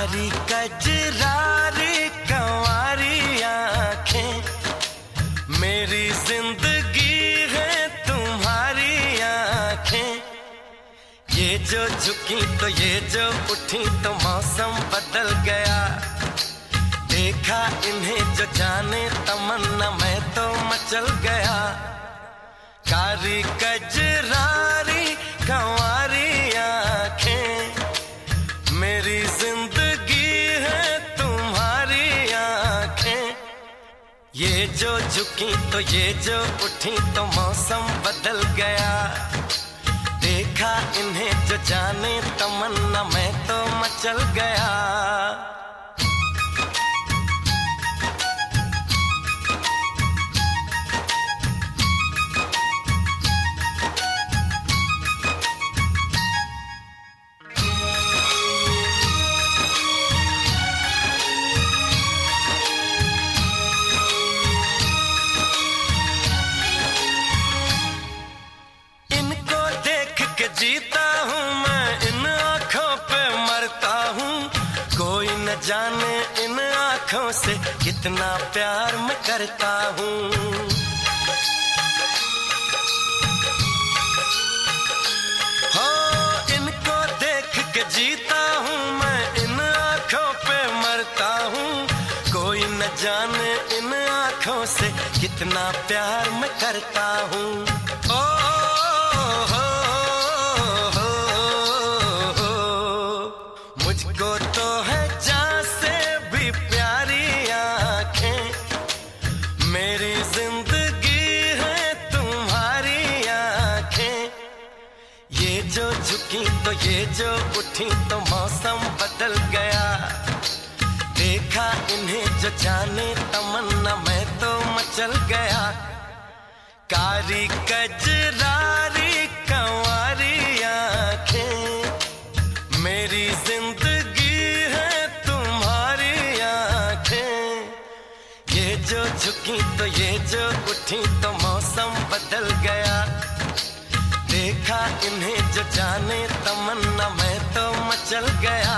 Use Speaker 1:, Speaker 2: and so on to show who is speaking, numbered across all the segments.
Speaker 1: कारी कजरारी कंवारी आंखें, मेरी जिंदगी है तुम्हारी आंखें। ये जो झुकी तो ये जो उठी तो मौसम बदल गया। देखा इन्हें जो जाने तमन्ना मैं तो मचल गया। कारी कजरारी कंवारी आंखें, मेरी जिंदगी है तुम्हारी आंखें। ये जो झुकी तो ये जो उठी तो मौसम बदल गया। देखा इन्हें जो जाने तमन्ना मैं तो मचल गया। जीता हूँ मैं इन आँखों पे मरता हूँ। कोई न जाने इन आँखों से कितना प्यार मैं करता हूँ। हो इनको देख के जीता हूँ मैं इन आँखों पे मरता हूँ। कोई न जाने इन आँखों से कितना प्यार मैं करता हूँ। ओ मुझको तो है जान से भी प्यारी आंखें, मेरी जिंदगी है तुम्हारी आंखें। ये जो झुकी तो ये जो उठी तो मौसम बदल गया। देखा इन्हें जो जाने तमन्ना मैं तो मचल गया। कारी कजरारी कंवारी आंखें, मेरी जिंदगी है तुम्हारी आंखें। ये जो झुकी तो ये जो उठी तो मौसम बदल गया। देखा इन्हें जो जाने तमन्ना मैं तो मचल गया।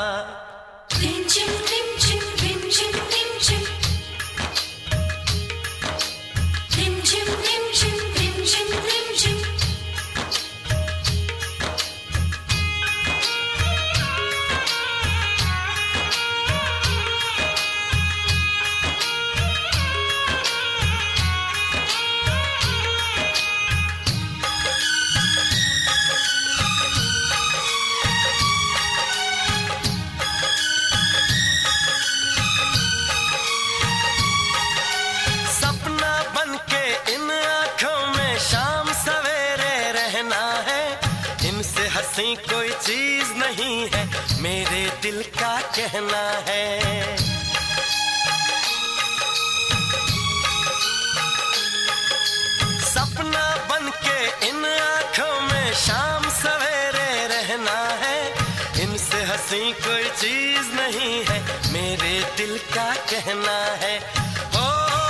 Speaker 1: हंसी कोई चीज नहीं है, मेरे दिल का कहना है। सपना बन के इन आँखों में शाम सवेरे रहना है। इनसे हंसी कोई चीज नहीं है, मेरे दिल का कहना है। हो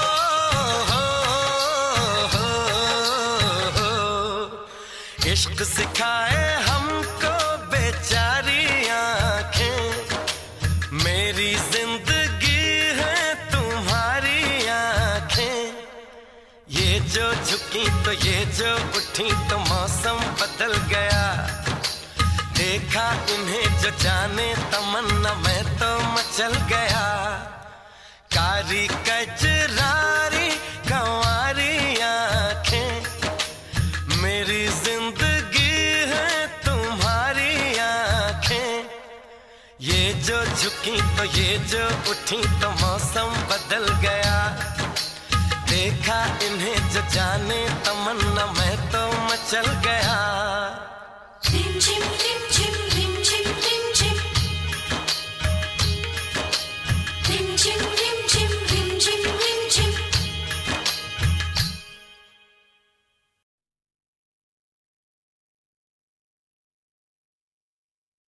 Speaker 1: इश्क सिखाए हमको बेचारी आंखें, मेरी जिंदगी है तुम्हारी आंखें। ये जो झुकी तो ये जो उठी तो मौसम बदल गया। देखा इन्हें जो जाने तमन्ना मैं तो मचल गया। कारी कजरारी कंवारी आंखें, मेरी जिंदगी है तुम्हारी आंखें। ये जो झुकी तो ये जो उठी तो मौसम बदल गया। देखा इन्हें जो जाने तमन्ना मैं तो मचल गया।